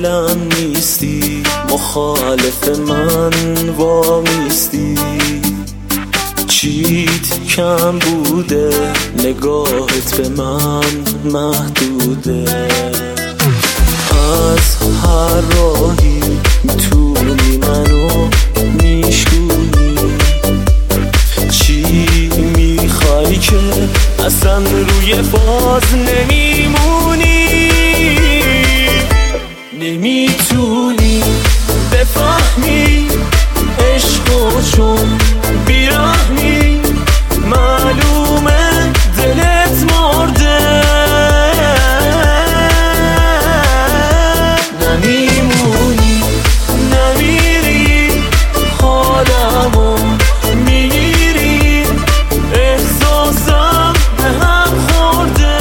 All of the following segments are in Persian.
دلم نیستی، مخالف من وامیستی. چیت کم بوده، نگاهت به من محدوده. از هر راهی میتونی منو میشکنی. چی میخوای که اصلا روی فاز نمیمونی؟ نمیتونی بفهمی عشقو چون بیرحمی، معلومه دلت مرده. نمیمونی نمیری، حالمو میگیری، احساسم به هم خورده.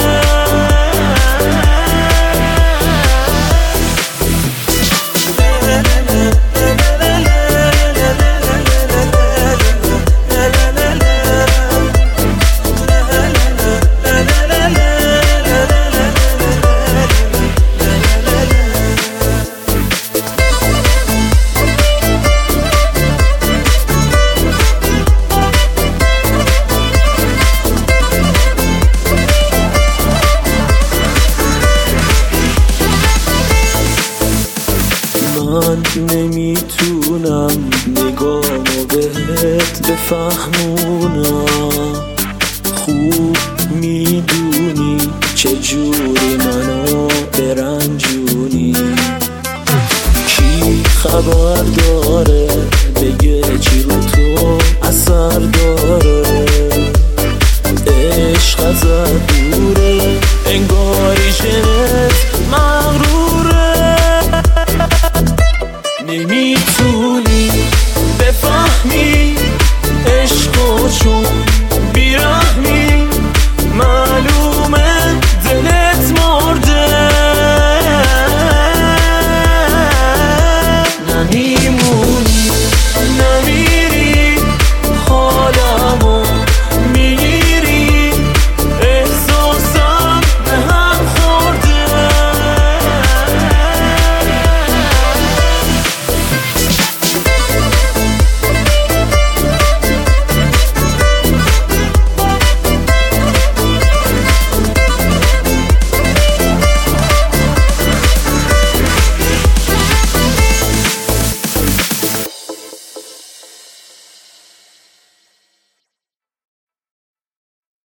من نمیتونم نگاهمو بهت بفهمونم. خوب میدونی چجوری منو